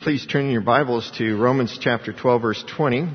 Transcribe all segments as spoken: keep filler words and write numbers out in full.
please turn in your Bibles to Romans chapter twelve, verse twenty.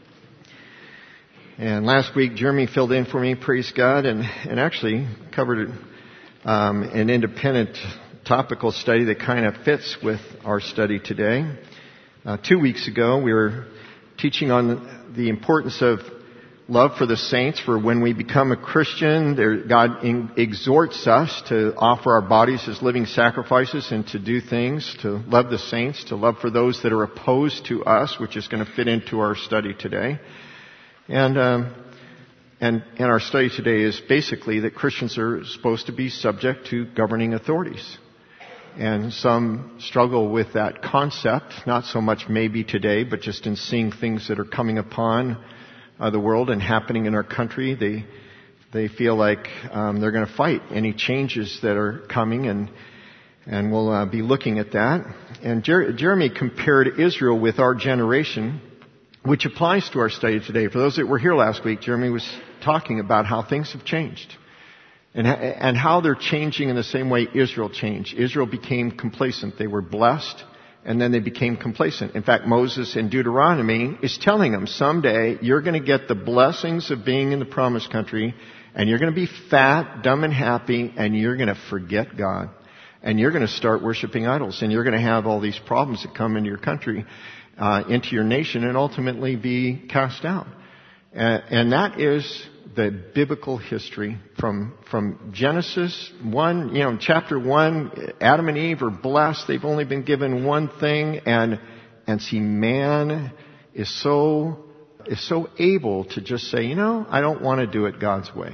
And last week, Jeremy filled in for me, praise God, and, and actually covered um, an independent topical study that kind of fits with our study today. Uh, two weeks ago, we were teaching on the importance of love for the saints, for when we become a Christian, there, God in, exhorts us to offer our bodies as living sacrifices and to do things, to love the saints, to love for those that are opposed to us, which is going to fit into our study today. And, um, and, and our study today is basically that Christians are supposed to be subject to governing authorities. And some struggle with that concept, not so much maybe today, but just in seeing things that are coming upon Uh, the world and happening in our country. They they feel like um, they're going to fight any changes that are coming, and and we'll uh, be looking at that. And Jer- Jeremy compared Israel with our generation, which applies to our study today. For those that were here last week, Jeremy was talking about how things have changed and and how they're changing in the same way Israel changed. Israel became complacent. They were blessed, and then they became complacent. In fact, Moses in Deuteronomy is telling them, someday you're going to get the blessings of being in the promised country, and you're going to be fat, dumb, and happy, and you're going to forget God. And you're going to start worshiping idols, and you're going to have all these problems that come into your country, uh, into your nation, and ultimately be cast out. And, and that is the biblical history from from Genesis one, you know, chapter one, Adam and Eve are blessed. They've only been given one thing, and and see, man is so is so able to just say, you know, I don't want to do it God's way.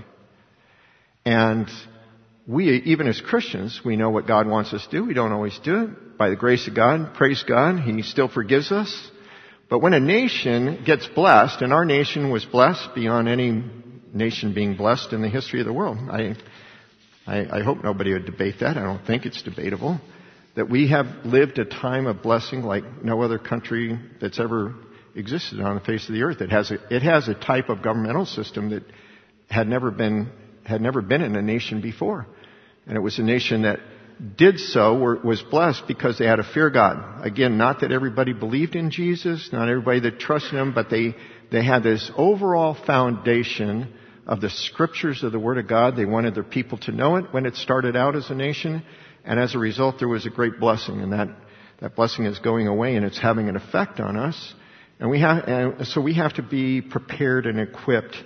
And we, even as Christians, we know what God wants us to do. We don't always do it. By the grace of God, praise God, He still forgives us. But when a nation gets blessed, and our nation was blessed beyond any nation being blessed in the history of the world. I, I, I hope nobody would debate that. I don't think it's debatable. That we have lived a time of blessing like no other country that's ever existed on the face of the earth. It has a, it has a type of governmental system that had never been, had never been in a nation before. And it was a nation that did so, or was blessed because they had to fear God. Again, not that everybody believed in Jesus, not everybody that trusted Him, but they, they had this overall foundation of the scriptures of the Word of God. They wanted their people to know it when it started out as a nation. And as a result, there was a great blessing. And that, that blessing is going away, and it's having an effect on us. And we have, and so we have to be prepared and equipped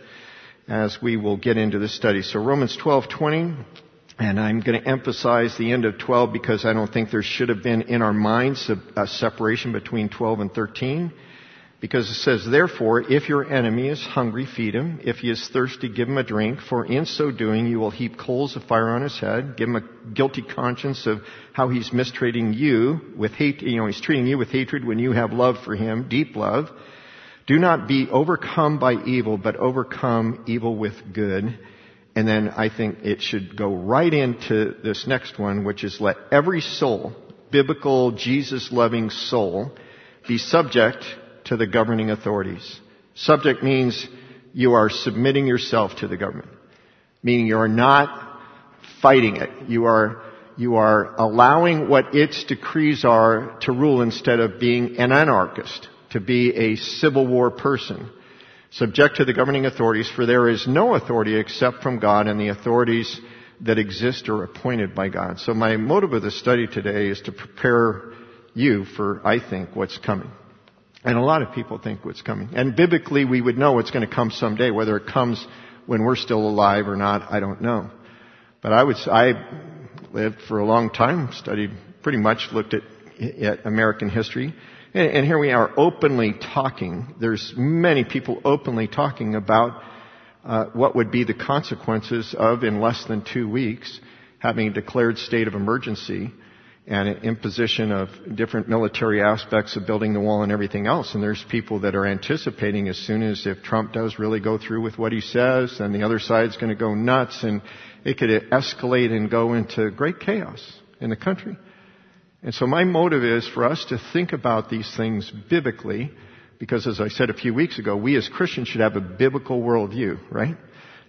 as we will get into this study. So Romans twelve twenty, and I'm going to emphasize the end of twelve because I don't think there should have been in our minds a, a separation between twelve and thirteen. Because it says, therefore, if your enemy is hungry, feed him. If he is thirsty, give him a drink. For in so doing, you will heap coals of fire on his head. Give him a guilty conscience of how he's mistreating you with hate. You know, he's treating you with hatred when you have love for him, deep love. Do not be overcome by evil, but overcome evil with good. And then I think it should go right into this next one, which is let every soul, biblical, Jesus-loving soul, be subject to the governing authorities. Subject means you are submitting yourself to the government, meaning you are not fighting it. You are you are allowing what its decrees are to rule instead of being an anarchist, to be a civil war person. Subject to the governing authorities, for there is no authority except from God, and the authorities that exist are appointed by God. So my motive of the study today is to prepare you for, I think, what's coming. And a lot of people think what's coming. And biblically, we would know it's going to come someday. Whether it comes when we're still alive or not, I don't know. But I would, I lived for a long time, studied pretty much, looked at, at American history. And, and here we are openly talking. There's many people openly talking about uh, what would be the consequences of, in less than two weeks, having a declared state of emergency and an imposition of different military aspects of building the wall and everything else. And there's people that are anticipating, as soon as if Trump does really go through with what he says, then the other side's going to go nuts, and it could escalate and go into great chaos in the country. And so my motive is for us to think about these things biblically, because as I said a few weeks ago, we as Christians should have a biblical worldview, right?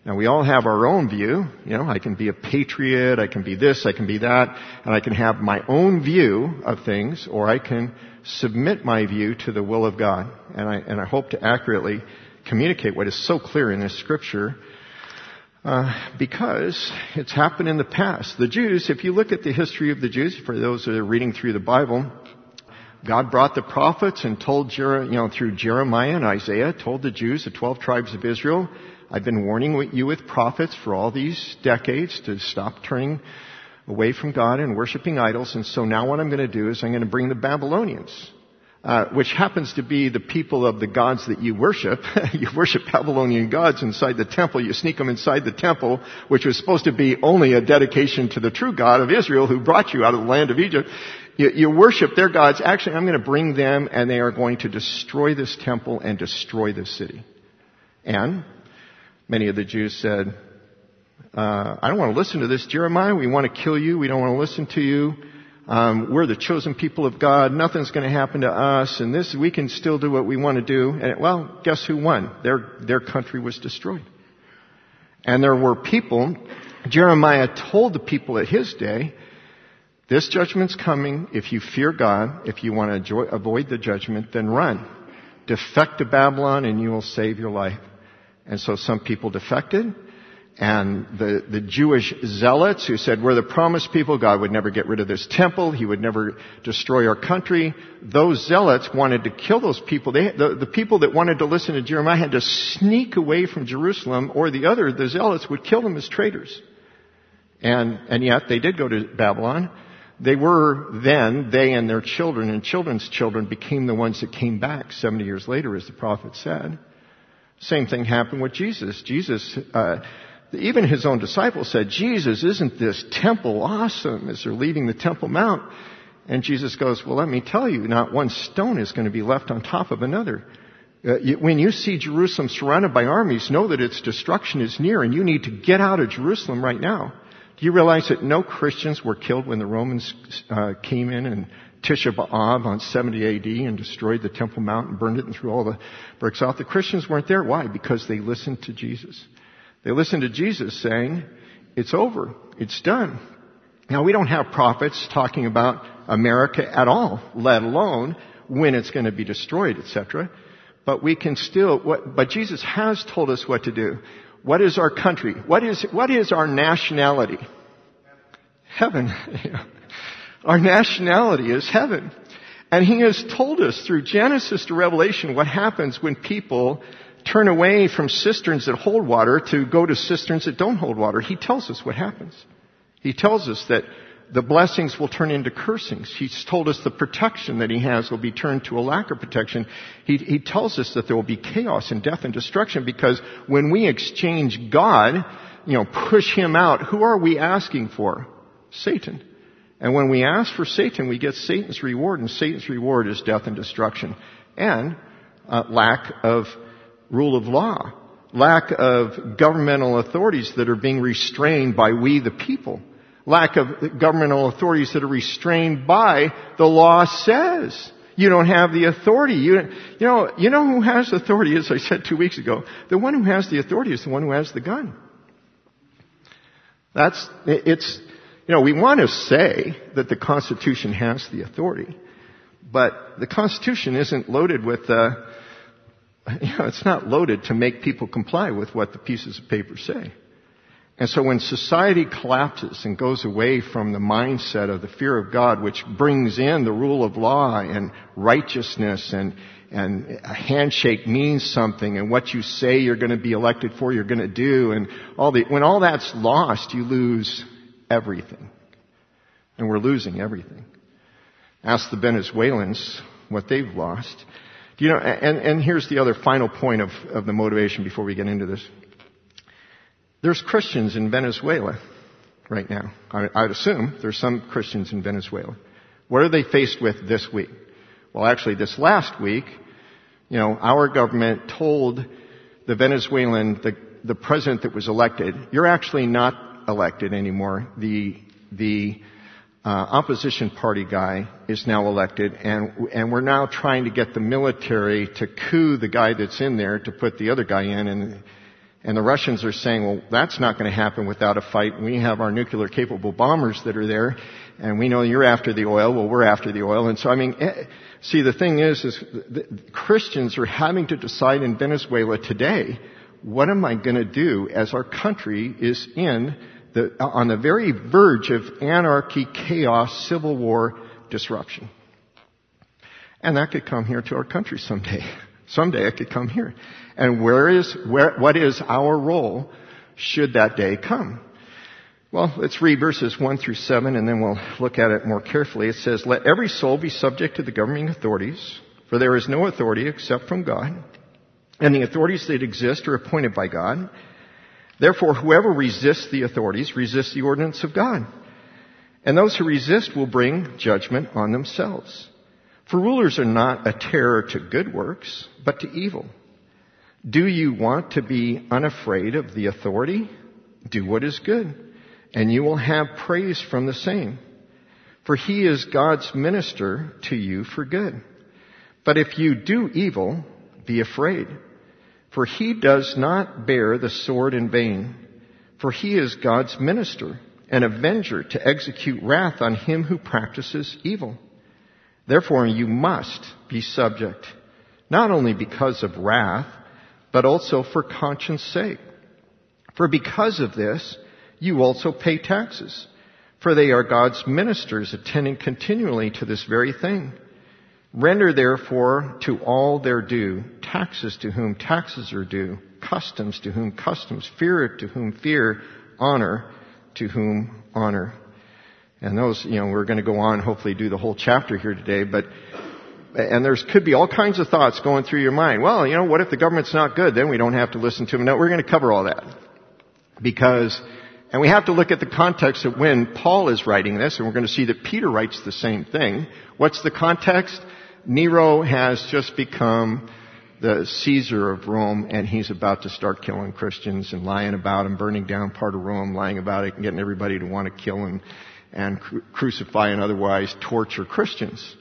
Now we all have our own view. You know, I can be a patriot, I can be this, I can be that, and I can have my own view of things, or I can submit my view to the will of God. And I, and I hope to accurately communicate what is so clear in this scripture, uh, because it's happened in the past. The Jews, if you look at the history of the Jews, for those that are reading through the Bible, God brought the prophets and told, Jer- you know, through Jeremiah and Isaiah, told the Jews, the twelve tribes of Israel, I've been warning you with prophets for all these decades to stop turning away from God and worshiping idols. And so now what I'm going to do is I'm going to bring the Babylonians, uh, which happens to be the people of the gods that you worship. You worship Babylonian gods inside the temple. You sneak them inside the temple, which was supposed to be only a dedication to the true God of Israel who brought you out of the land of Egypt. You, you worship their gods. Actually, I'm going to bring them, and they are going to destroy this temple and destroy this city. And many of the Jews said, uh, I don't want to listen to this, Jeremiah. We want to kill you. We don't want to listen to you. Um, we're the chosen people of God. Nothing's going to happen to us. And this, we can still do what we want to do. And well, guess who won? Their, their country was destroyed. And there were people, Jeremiah told the people at his day, this judgment's coming. If you fear God, if you want to enjoy, avoid the judgment, then run. Defect to Babylon and you will save your life. And so some people defected, and the, the Jewish zealots who said, we're the promised people, God would never get rid of this temple, He would never destroy our country, those zealots wanted to kill those people. They, the, the people that wanted to listen to Jeremiah had to sneak away from Jerusalem, or the other, the zealots, would kill them as traitors. And, and yet they did go to Babylon. They were then, they and their children and children's children became the ones that came back seventy years later, as the prophet said. Same thing happened with Jesus. Jesus, uh, even His own disciples said, Jesus, isn't this temple awesome, as they're leaving the Temple Mount? And Jesus goes, well, let me tell you, not one stone is going to be left on top of another. Uh, you, when you see Jerusalem surrounded by armies, know that its destruction is near, and you need to get out of Jerusalem right now. Do you realize that no Christians were killed when the Romans uh, came in and Tisha B'Av on seventy A D and destroyed the Temple Mount and burned it and threw all the bricks off? The Christians weren't there. Why? Because they listened to Jesus. They listened to Jesus saying, it's over. It's done. Now, we don't have prophets talking about America at all, let alone when it's going to be destroyed, et cetera. But we can still, what, but Jesus has told us what to do. What is our country? What is, what is our nationality? Heaven. Our nationality is heaven. And He has told us through Genesis to Revelation what happens when people turn away from cisterns that hold water to go to cisterns that don't hold water. He tells us what happens. He tells us that the blessings will turn into cursings. He's told us the protection that He has will be turned to a lack of protection. He, he tells us that there will be chaos and death and destruction, because when we exchange God, you know, push Him out, who are we asking for? Satan. And when we ask for Satan, we get Satan's reward, and Satan's reward is death and destruction. And uh, lack of rule of law. Lack of governmental authorities that are being restrained by we the people. Lack of governmental authorities that are restrained by the law says. You don't have the authority. You, you know, you know who has authority, as I said two weeks ago? The one who has the authority is the one who has the gun. That's, it's, you know, we want to say that the Constitution has the authority, but the Constitution isn't loaded with, uh, you know, it's not loaded to make people comply with what the pieces of paper say. And so when society collapses and goes away from the mindset of the fear of God, which brings in the rule of law and righteousness, and and a handshake means something, and what you say you're going to be elected for, you're going to do, and all the, when all that's lost, you lose everything. And we're losing everything. Ask the Venezuelans what they've lost. Do you know, and, and here's the other final point of, of the motivation before we get into this. There's Christians in Venezuela right now. I, I'd assume there's some Christians in Venezuela. What are they faced with this week? Well, actually, this last week, you know, our government told the Venezuelan, the, the president that was elected, you're actually not elected anymore. The, the, uh, opposition party guy is now elected, and, and we're now trying to get the military to coup the guy that's in there to put the other guy in, and, And the Russians are saying, well, that's not going to happen without a fight. We have our nuclear-capable bombers that are there, and we know you're after the oil. Well, we're after the oil. And so, I mean, see, the thing is, is the Christians are having to decide in Venezuela today, what am I going to do as our country is in the, on the very verge of anarchy, chaos, civil war, disruption. And that could come here to our country someday. Someday it could come here. And where is, where, what is our role should that day come? Well, let's read verses one through seven and then we'll look at it more carefully. It says, let every soul be subject to the governing authorities, for there is no authority except from God, and the authorities that exist are appointed by God. Therefore, whoever resists the authorities resists the ordinance of God. And those who resist will bring judgment on themselves. For rulers are not a terror to good works, but to evil. Do you want to be unafraid of the authority? Do what is good, and you will have praise from the same. For he is God's minister to you for good. But if you do evil, be afraid. For he does not bear the sword in vain. For he is God's minister, an avenger to execute wrath on him who practices evil. Therefore you must be subject, not only because of wrath, but also for conscience sake. For because of this, you also pay taxes, for they are God's ministers attending continually to this very thing. Render therefore to all their due, taxes to whom taxes are due, customs to whom customs, fear to whom fear, honor to whom honor. And those, you know, we're going to go on, hopefully do the whole chapter here today, but, and there's could be all kinds of thoughts going through your mind. Well, you know, what if the government's not good? Then we don't have to listen to them. No, we're going to cover all that. Because, and we have to look at the context of when Paul is writing this, and we're going to see that Peter writes the same thing. What's the context? Nero has just become the Caesar of Rome, and he's about to start killing Christians and lying about and burning down part of Rome, lying about it and getting everybody to want to kill him and cru- crucify and otherwise torture Christians.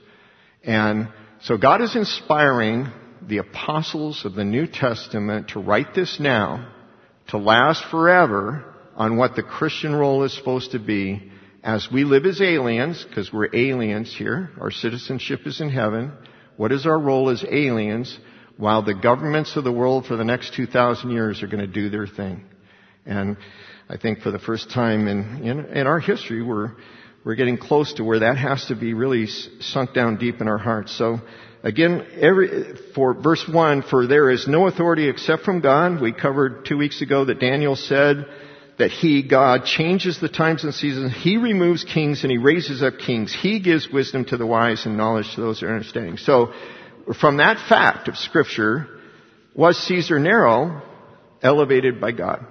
And so God is inspiring the apostles of the New Testament to write this now, to last forever on what the Christian role is supposed to be as we live as aliens, because we're aliens here. Our citizenship is in heaven. What is our role as aliens while the governments of the world for the next two thousand years are going to do their thing? And I think for the first time in, in, in our history, we're, we're getting close to where that has to be really sunk down deep in our hearts. So again, every, for verse one, for there is no authority except from God. We covered two weeks ago that Daniel said that he, God, changes the times and seasons. He removes kings and he raises up kings. He gives wisdom to the wise and knowledge to those who are understanding. So from that fact of Scripture, was Caesar Nero elevated by God?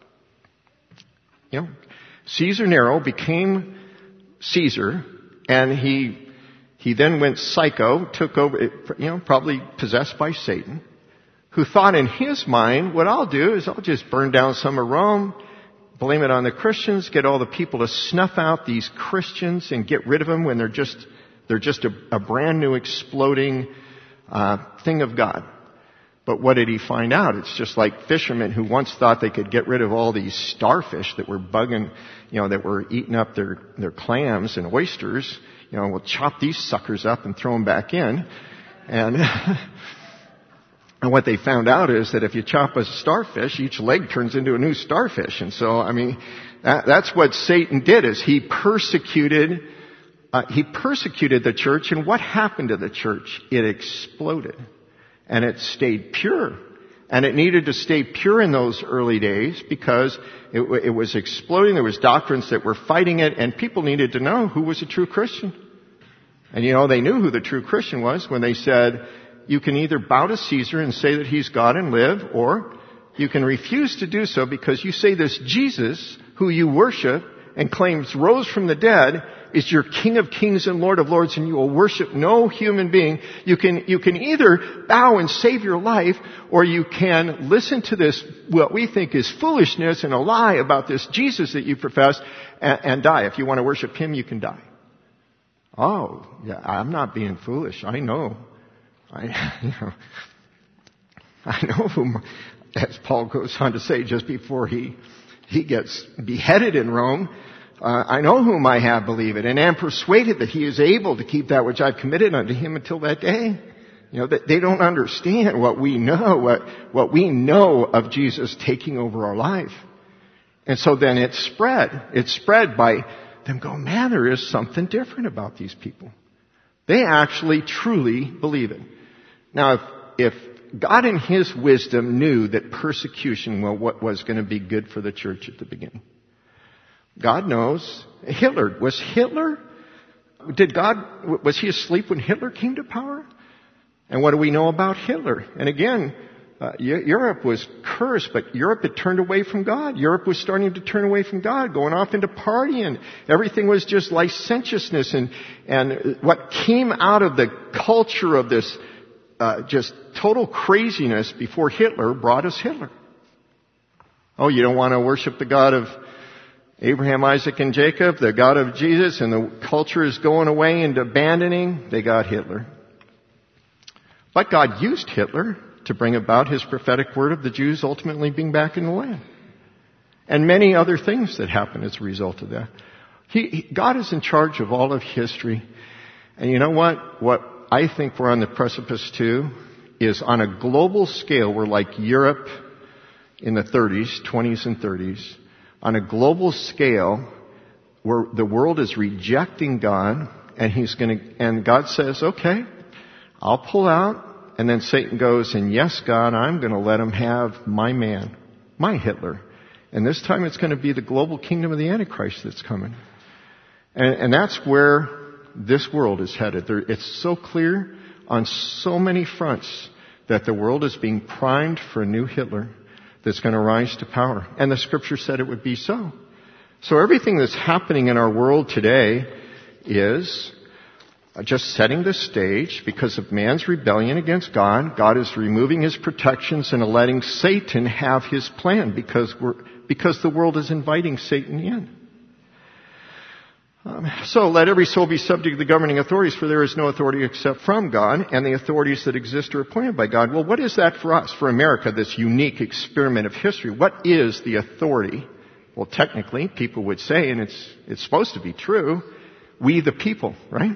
You know, Caesar Nero became Caesar, and he he then went psycho, took over, you know, probably possessed by Satan, who thought in his mind, what I'll do is I'll just burn down some of Rome, blame it on the Christians, get all the people to snuff out these Christians and get rid of them when they're just they're just a, a brand new exploding uh, thing of God. But what did he find out? It's just like fishermen who once thought they could get rid of all these starfish that were bugging, you know, that were eating up their, their clams and oysters. You know, we'll chop these suckers up and throw them back in. And, and what they found out is that if you chop a starfish, each leg turns into a new starfish. And so, I mean, that, that's what Satan did, is he persecuted, uh, he persecuted the church. And what happened to the church? It exploded. And it stayed pure. And it needed to stay pure in those early days because it, it was exploding. There was doctrines that were fighting it, and people needed to know who was a true Christian. And you know, they knew who the true Christian was when they said, you can either bow to Caesar and say that he's God and live, or you can refuse to do so because you say this Jesus, who you worship and claims rose from the dead, is your King of Kings and Lord of Lords, and you will worship no human being. You can, you can either bow and save your life, or you can listen to this, what we think is foolishness and a lie about this Jesus that you profess, and, and die. If you want to worship him, you can die. Oh, yeah, I'm not being foolish. I know. I, you know, I know who, as Paul goes on to say just before he, he gets beheaded in Rome, uh, I know whom I have believed, and am persuaded that he is able to keep that which I've committed unto him until that day. You know, that they don't understand what we know, what, what we know of Jesus taking over our life. And so then it spread. It spread by them going, man, there is something different about these people. They actually truly believe it. Now, if, if God in His wisdom knew that persecution was what was going to be good for the church at the beginning, God knows. Hitler, was Hitler, did God, was he asleep when Hitler came to power? And what do we know about Hitler? And again, uh, Europe was cursed, but Europe had turned away from God. Europe was starting to turn away from God, going off into partying. Everything was just licentiousness. And, and what came out of the culture of this uh, just total craziness before Hitler brought us Hitler. Oh, you don't want to worship the God of Abraham, Isaac, and Jacob, the God of Jesus, and the culture is going away and abandoning? They got Hitler. But God used Hitler to bring about His prophetic word of the Jews ultimately being back in the land. And many other things that happened as a result of that. He, he, God is in charge of all of history. And you know what? What I think we're on the precipice to is on a global scale, we're like Europe in the thirties, twenties and thirties. On a global scale, where the world is rejecting God, and He's going to, and God says, okay, I'll pull out. And then Satan goes, and yes, God, I'm going to let him have my man, my Hitler. And this time it's going to be the global kingdom of the Antichrist that's coming. And, and that's where this world is headed. There, it's so clear on so many fronts that the world is being primed for a new Hitler that's going to rise to power. And the Scripture said it would be so. So everything that's happening in our world today is just setting the stage because of man's rebellion against God. God is removing His protections and letting Satan have his plan because we're, because the world is inviting Satan in. Um, so let every soul be subject to the governing authorities, for there is no authority except from God, and the authorities that exist are appointed by God. Well, what is that for us, for America, this unique experiment of history? What is the authority? Well, technically, people would say, and it's it's supposed to be true, we the people, right?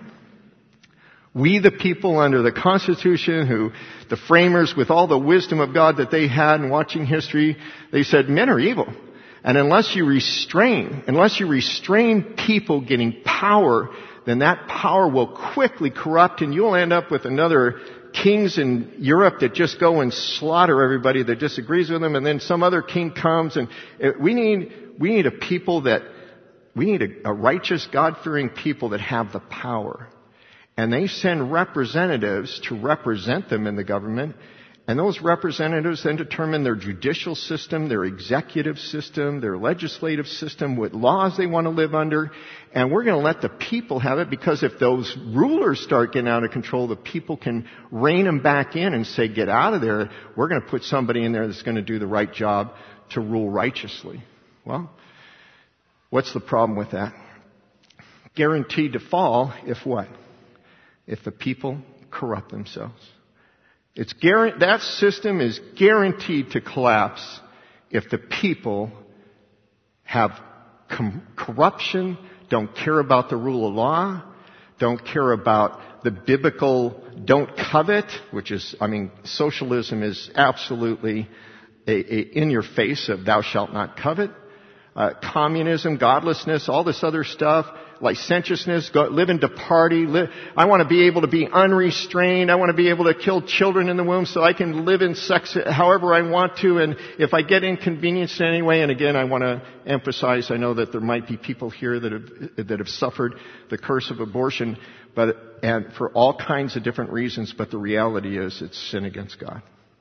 We the people under the Constitution, who the framers, with all the wisdom of God that they had in watching history, they said men are evil. And unless you restrain, unless you restrain people getting power, then that power will quickly corrupt and you'll end up with another kings in Europe that just go and slaughter everybody that disagrees with them, and then some other king comes, and we need, we need a people that, we need a, a righteous, God-fearing people that have the power. And they send representatives to represent them in the government. And those representatives then determine their judicial system, their executive system, their legislative system, what laws they want to live under. And we're going to let the people have it, because if those rulers start getting out of control, the people can rein them back in and say, get out of there. We're going to put somebody in there that's going to do the right job to rule righteously. Well, what's the problem with that? Guaranteed to fall if what? If the people corrupt themselves. It's guaranteed, that system is guaranteed to collapse if the people have com- corruption, don't care about the rule of law, don't care about the biblical don't covet, which is, I mean, socialism is absolutely a, a in your face of thou shalt not covet. Uh, communism, godlessness, all this other stuff, licentiousness, go, living to party. Live, I want to be able to be unrestrained. I want to be able to kill children in the womb so I can live in sex however I want to. And if I get inconvenienced in any way, and again, I want to emphasize, I know that there might be people here that have that have suffered the curse of abortion, but and for all kinds of different reasons. But the reality is, it's sin against God,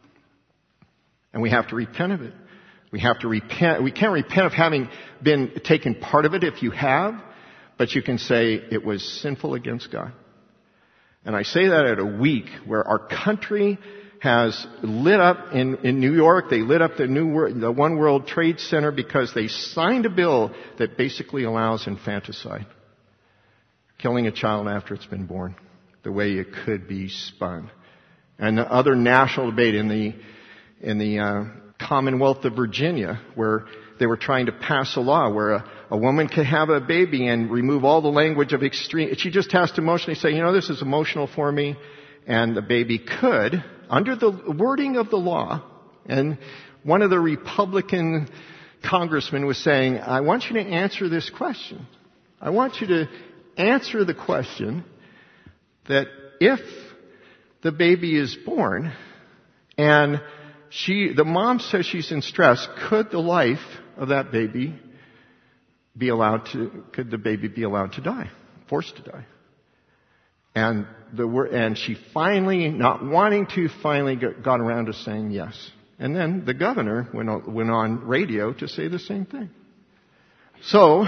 and we have to repent of it. We have to repent. We can't repent of having been taken part of it if you have, but you can say it was sinful against God. And I say that at a week where our country has lit up in, in New York. They lit up the new the One World Trade Center because they signed a bill that basically allows infanticide, killing a child after it's been born, the way it could be spun. And the other national debate in the in the uh, Commonwealth of Virginia, where they were trying to pass a law where a, a woman could have a baby and remove all the language of extreme. She just has to emotionally say, you know, this is emotional for me. And the baby could, under the wording of the law, and one of the Republican congressmen was saying, I want you to answer this question. I want you to answer the question that if the baby is born and she, the mom says she's in stress, could the life of that baby be allowed to, could the baby be allowed to die, forced to die? And the and she finally, not wanting to, finally got around to saying yes. And then the governor went on, went on radio to say the same thing. So,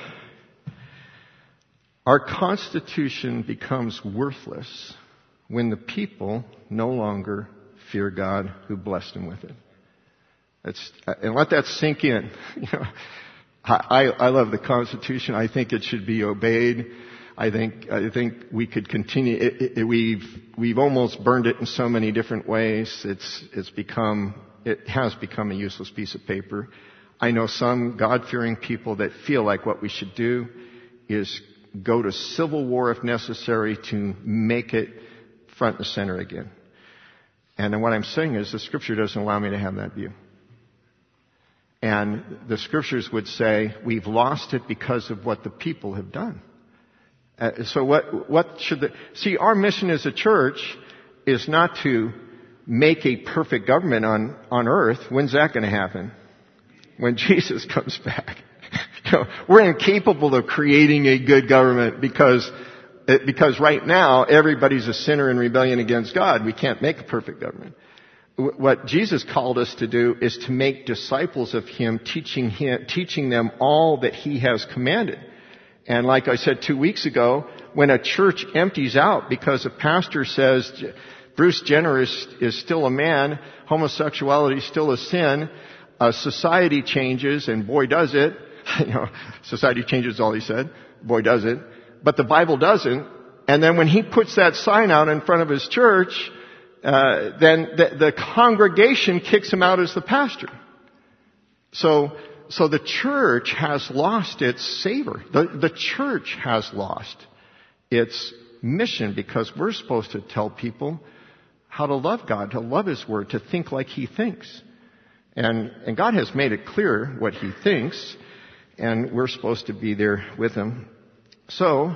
our Constitution becomes worthless when the people no longer fear God who blessed them with it. That's, and let that sink in. You know, I, I love the Constitution. I think it should be obeyed. I think I think we could continue. It, it, we've we've almost burned it in so many different ways. It's it's become it has become a useless piece of paper. I know some God-fearing people that feel like what we should do is go to civil war if necessary to make it front and center again. And then what I'm saying is the Scripture doesn't allow me to have that view. And the Scriptures would say we've lost it because of what the people have done. Uh, so what, what should the, see, our mission as a church is not to make a perfect government on, on earth. When's that going to happen? When Jesus comes back. You know, we're incapable of creating a good government because, because right now everybody's a sinner in rebellion against God. We can't make a perfect government. What Jesus called us to do is to make disciples of Him, teaching him, teaching them all that He has commanded. And like I said two weeks ago, when a church empties out because a pastor says Bruce Jenner is, is still a man, homosexuality is still a sin, uh, society changes, and boy does it. You know, society changes, all he said. Boy does it. But the Bible doesn't. And then when he puts that sign out in front of his church, uh, then the, the congregation kicks him out as the pastor. So, So the church has lost its savor. The, the church has lost its mission because we're supposed to tell people how to love God, to love His Word, to think like He thinks. And, and God has made it clear what He thinks, and we're supposed to be there with Him. So,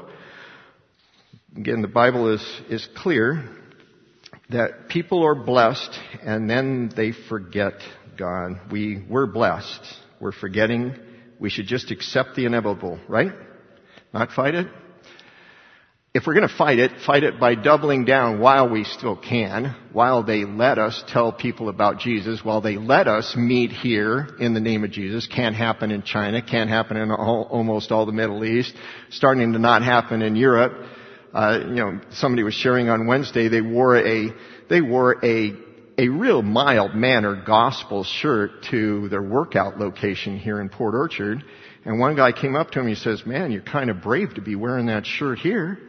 again, the Bible is, is clear that people are blessed and then they forget God. We, we're blessed. We're forgetting. We should just accept the inevitable, right? Not fight it. If we're going to fight it, fight it by doubling down while we still can, while they let us tell people about Jesus, while they let us meet here in the name of Jesus. Can't happen in China, can't happen in all, almost all the Middle East, starting to not happen in Europe. Uh, you know, somebody was sharing on Wednesday, they wore a, they wore a a real mild-mannered gospel shirt to their workout location here in Port Orchard. And one guy came up to him and he says, man, you're kind of brave to be wearing that shirt here.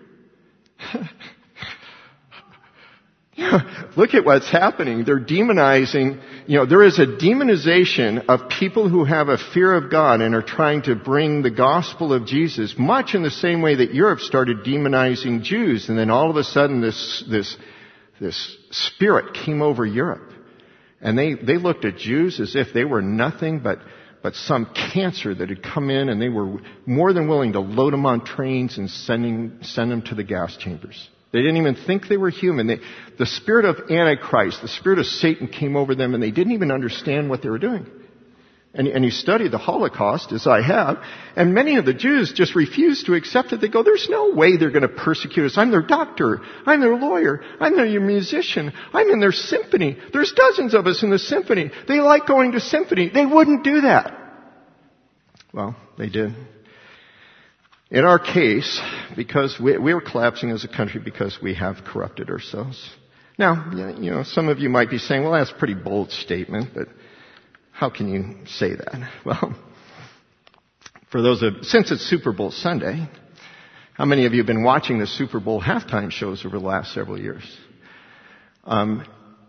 You know, look at what's happening. They're demonizing, you know, there is a demonization of people who have a fear of God and are trying to bring the gospel of Jesus, much in the same way that Europe started demonizing Jews. And then all of a sudden this, this, This spirit came over Europe. And they, they looked at Jews as if they were nothing but, but some cancer that had come in, and they were more than willing to load them on trains and sending, send them to the gas chambers. They didn't even think they were human. They, the spirit of Antichrist, the spirit of Satan came over them, and they didn't even understand what they were doing. And, and you study the Holocaust, as I have, and many of the Jews just refuse to accept it. They go, there's no way they're going to persecute us. I'm their doctor. I'm their lawyer. I'm their musician. I'm in their symphony. There's dozens of us in the symphony. They like going to symphony. They wouldn't do that. Well, they did. In our case, because we, we're collapsing as a country because we have corrupted ourselves. Now, you know, some of you might be saying, well, that's a pretty bold statement, but how can you say that? Well, for those of, since it's Super Bowl Sunday, how many of you have been watching the Super Bowl halftime shows over the last several years? Um,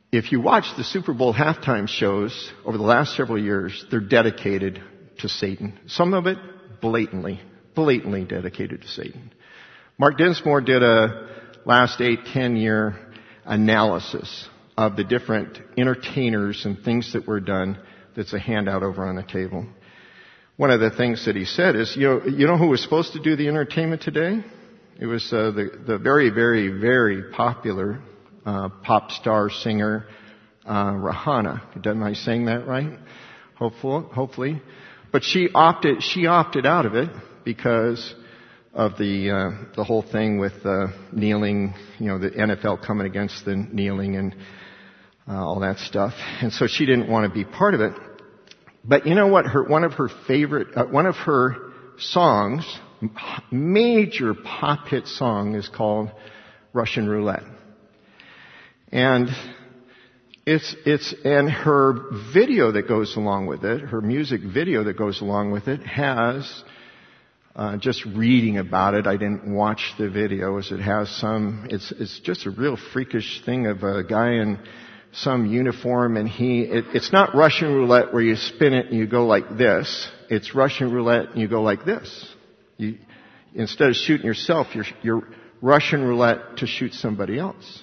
if you watch the Super Bowl halftime shows over the last several years, they're dedicated to Satan. Some of it blatantly, blatantly dedicated to Satan. Mark Dinsmore did a last eight, ten year analysis of the different entertainers and things that were done. That's a handout over on the table. One of the things that he said is, you know, you know who was supposed to do the entertainment today? It was uh, the, the very, very, very popular uh, pop star singer uh, Rihanna. Am I saying that right? Hopefully, hopefully. But she opted, she opted out of it because of the uh, the whole thing with uh, kneeling. You know, the N F L coming against the kneeling and uh, all that stuff, and so she didn't want to be part of it. But you know what? Her one of her favorite, uh, one of her songs, major pop hit song, is called Russian Roulette, and it's it's and her video that goes along with it, her music video that goes along with it, has uh, just reading about it. I didn't watch the video, as it has some. It's it's just a real freakish thing of a guy in some uniform, and he, it, it's not Russian roulette where you spin it and you go like this. It's Russian roulette and you go like this. You, instead of shooting yourself, you're, you're Russian roulette to shoot somebody else.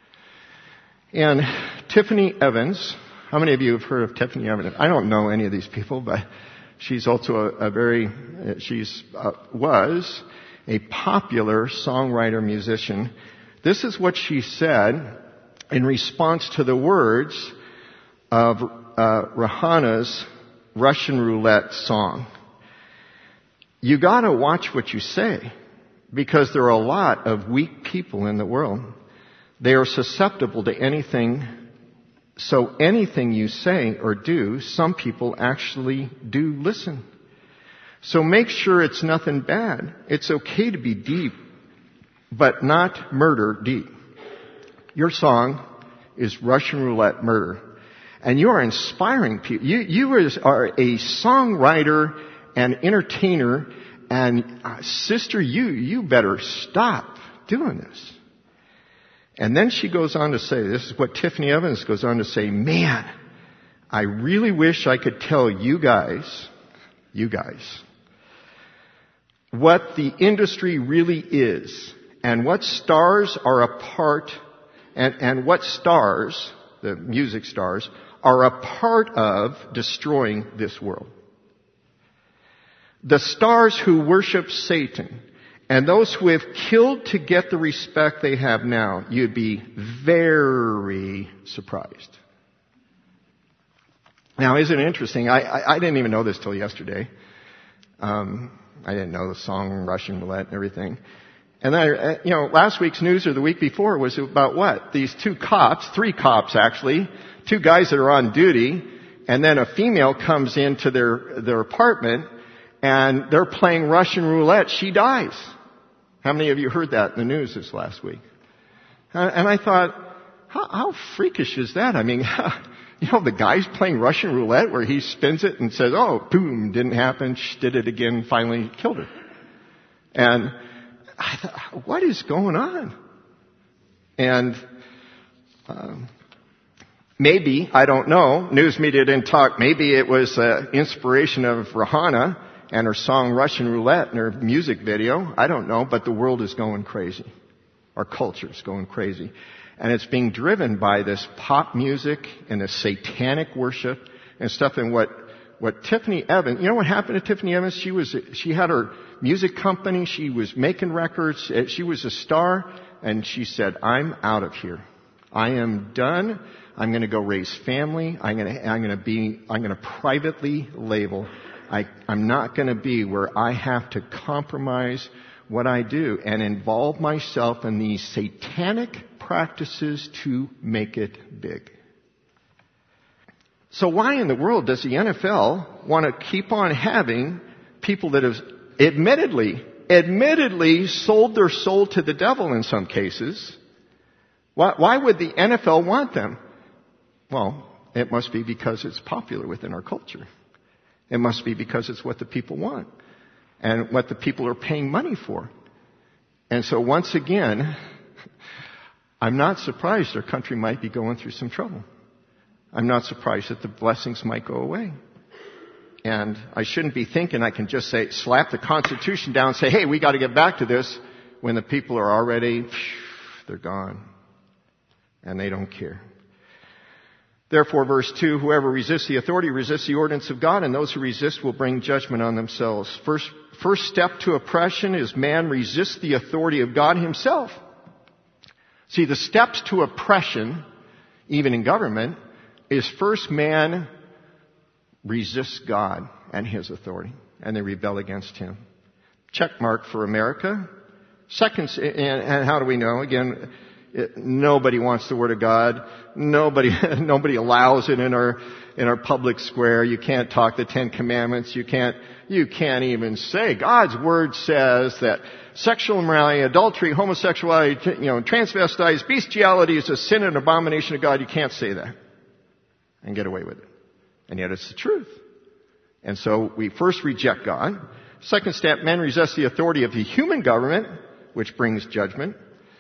And Tiffany Evans, how many of you have heard of Tiffany Evans? I don't know any of these people, but she's also a, a very, she's, uh, was a popular songwriter musician. This is what she said in response to the words of uh, Rihanna's Russian Roulette song. You gotta watch what you say, because there are a lot of weak people in the world. They are susceptible to anything, so anything you say or do, some people actually do listen. So make sure it's nothing bad. It's okay to be deep, but not murder deep. Your song is Russian Roulette Murder. And you are inspiring people. You, you are a songwriter and entertainer. And uh, sister, you, you better stop doing this. And then she goes on to say, this is what Tiffany Evans goes on to say, man, I really wish I could tell you guys, you guys, what the industry really is and what stars are a part And, and what stars, the music stars, are a part of destroying this world. The stars who worship Satan and those who have killed to get the respect they have now, you'd be very surprised. Now, isn't it interesting? I, I, I didn't even know this till yesterday. Um, I didn't know the song Russian Roulette and everything. And then, you know, last week's news or the week before was about what? These two cops, three cops actually, two guys that are on duty, and then a female comes into their, their apartment, and they're playing Russian roulette. She dies. How many of you heard that in the news this last week? And I thought, how, how freakish is that? I mean, you know, the guy's playing Russian roulette where he spins it and says, oh, boom, didn't happen, she did it again, finally killed her. And I thought, what is going on? And um, maybe, I don't know, news media didn't talk, maybe it was uh, inspiration of Rihanna and her song Russian Roulette and her music video. I don't know, but the world is going crazy. Our culture is going crazy. And it's being driven by this pop music and this satanic worship and stuff. And what What Tiffany Evans, you know what happened to Tiffany Evans? She was, she had her music company. She was making records. She was a star. And she said, I'm out of here. I am done. I'm going to go raise family. I'm going to, I'm going to be, I'm going to privately label. I, I'm not going to be where I have to compromise what I do and involve myself in these satanic practices to make it big. So why in the world does the N F L want to keep on having people that have admittedly, admittedly sold their soul to the devil in some cases? Why, why would the N F L want them? Well, it must be because it's popular within our culture. It must be because it's what the people want and what the people are paying money for. And so once again, I'm not surprised our country might be going through some trouble. I'm not surprised that the blessings might go away. And I shouldn't be thinking I can just say, slap the Constitution down and say, hey, we got to get back to this, when the people are already, they're gone. And they don't care. Therefore, verse two, whoever resists the authority resists the ordinance of God, and those who resist will bring judgment on themselves. First, first step to oppression is man resists the authority of God himself. See, the steps to oppression, even in government, is first man resists God and his authority, and they rebel against him. Check mark for America. Second, and, and how do we know? Again, it, nobody wants the Word of God. Nobody, nobody allows it in our in our public square. You can't talk the Ten Commandments. You can't. You can't even say God's Word says that sexual immorality, adultery, homosexuality, you know, transvestites, bestiality is a sin and abomination of God. You can't say that and get away with it. And yet it's the truth. And so we first reject God. Second step, men resist the authority of the human government, which brings judgment.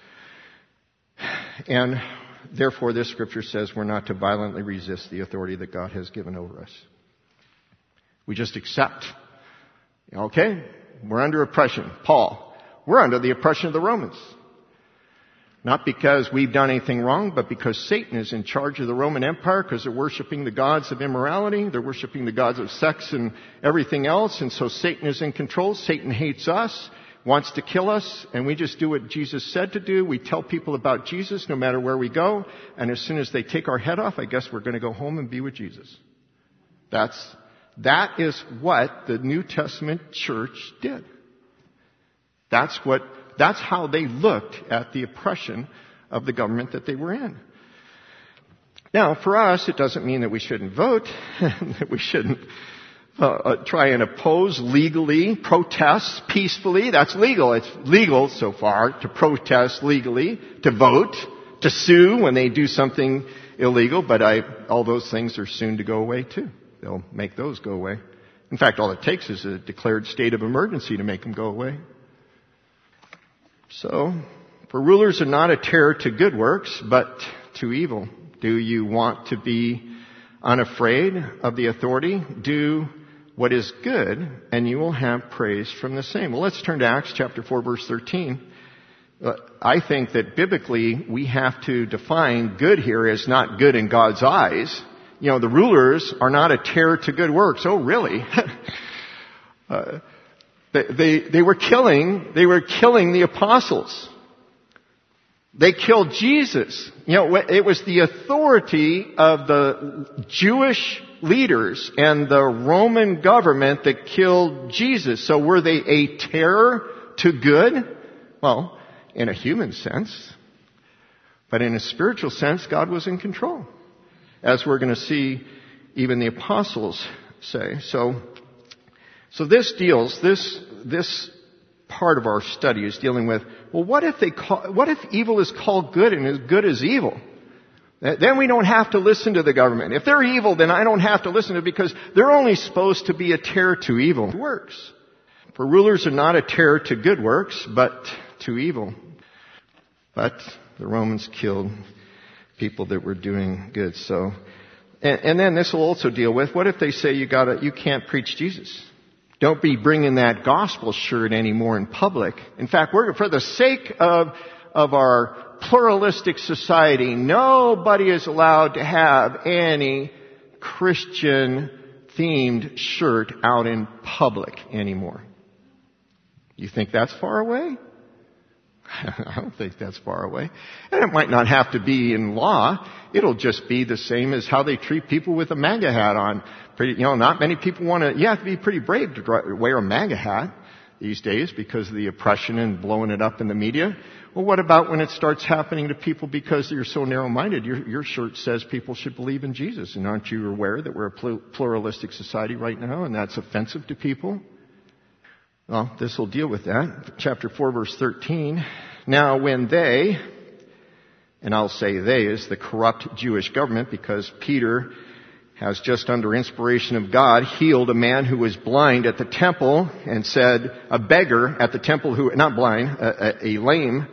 And therefore this scripture says we're not to violently resist the authority that God has given over us. We just accept. Okay, we're under oppression. Paul, we're under the oppression of the Romans. Not because we've done anything wrong, but because Satan is in charge of the Roman Empire, because they're worshiping the gods of immorality, they're worshiping the gods of sex and everything else, and so Satan is in control. Satan hates us, wants to kill us, and we just do what Jesus said to do. We tell people about Jesus no matter where we go, and as soon as they take our head off, I guess we're going to go home and be with Jesus. That's, that is what the New Testament church did. That's what That's how they looked at the oppression of the government that they were in. Now, for us, it doesn't mean that we shouldn't vote, that we shouldn't uh, uh, try and oppose legally, protest peacefully. That's legal. It's legal so far to protest legally, to vote, to sue when they do something illegal, but I, all those things are soon to go away too. They'll make those go away. In fact, all it takes is a declared state of emergency to make them go away. So, for rulers are not a terror to good works, but to evil. Do you want to be unafraid of the authority? Do what is good, and you will have praise from the same. Well, let's turn to Acts chapter four, verse thirteen. Uh, I think that biblically we have to define good here as not good in God's eyes. You know, the rulers are not a terror to good works. Oh, really? uh, They, they, they were killing, they were killing the apostles. They killed Jesus. You know, it was the authority of the Jewish leaders and the Roman government that killed Jesus. So were they a terror to good? Well, in a human sense. But in a spiritual sense, God was in control. As we're going to see even the apostles say. So, So this deals, this, this part of our study is dealing with, well, what if they call, what if evil is called good and as good as evil? Then we don't have to listen to the government. If they're evil, then I don't have to listen to it because they're only supposed to be a terror to evil works. For rulers are not a terror to good works, but to evil. But the Romans killed people that were doing good. So, and, and then this will also deal with, what if they say you gotta, you can't preach Jesus? Don't be bringing that gospel shirt anymore in public. In fact, we're, for the sake of, of our pluralistic society, nobody is allowed to have any Christian-themed shirt out in public anymore. You think that's far away? I don't think that's far away. And it might not have to be in law. It'll just be the same as how they treat people with a MAGA hat on. Pretty, you know, not many people want to, you have to be pretty brave to wear a MAGA hat these days because of the oppression and blowing it up in the media. Well, what about when it starts happening to people because you're so narrow-minded? Your, your shirt says people should believe in Jesus. And aren't you aware that we're a pluralistic society right now and that's offensive to people? Well, this will deal with that. Chapter four, verse thirteen. Now when they, and I'll say they is the corrupt Jewish government because Peter has just under inspiration of God healed a man who was blind at the temple and said, a beggar at the temple who, not blind, a, a, a lame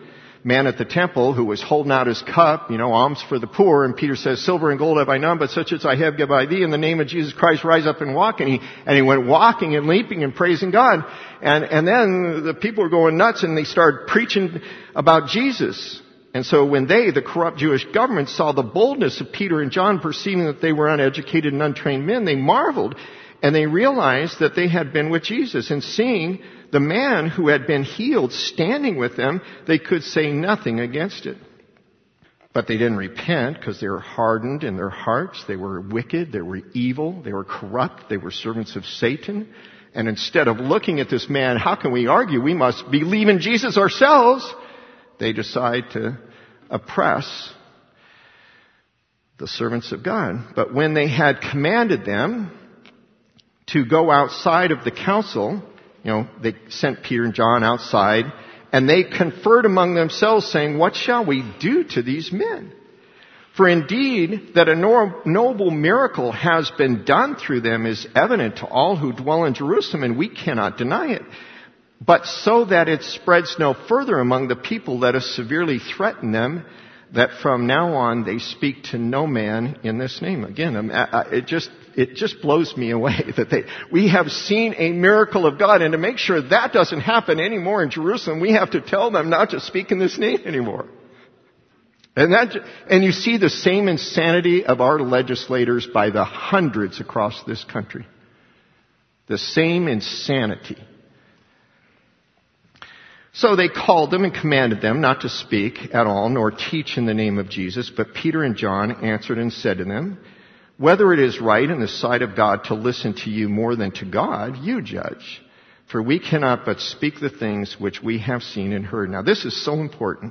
man at the temple who was holding out his cup, you know, alms for the poor. And Peter says, silver and gold have I none, but such as I have give I thee. In the name of Jesus Christ, rise up and walk. And he, and he went walking and leaping and praising God. And, and then the people were going nuts and they started preaching about Jesus. And so when they, the corrupt Jewish government, saw the boldness of Peter and John, perceiving that they were uneducated and untrained men, they marveled. And they realized that they had been with Jesus. And seeing the man who had been healed standing with them, they could say nothing against it. But they didn't repent because they were hardened in their hearts. They were wicked. They were evil. They were corrupt. They were servants of Satan. And instead of looking at this man, how can we argue? We must believe in Jesus ourselves. They decide to oppress the servants of God. But when they had commanded them to go outside of the council, you know, they sent Peter and John outside, and they conferred among themselves, saying, what shall we do to these men? For indeed, that a noble miracle has been done through them is evident to all who dwell in Jerusalem, and we cannot deny it. But so that it spreads no further among the people, let us severely threaten them, that from now on they speak to no man in this name. Again, it just it just blows me away that they we have seen a miracle of God, and to make sure that doesn't happen anymore in Jerusalem, we have to tell them not to speak in this name anymore. And that and you see the same insanity of our legislators by the hundreds across this country. The same insanity. So they called them and commanded them not to speak at all, nor teach in the name of Jesus. But Peter and John answered and said to them, whether it is right in the sight of God to listen to you more than to God, you judge. For we cannot but speak the things which we have seen and heard. Now this is so important,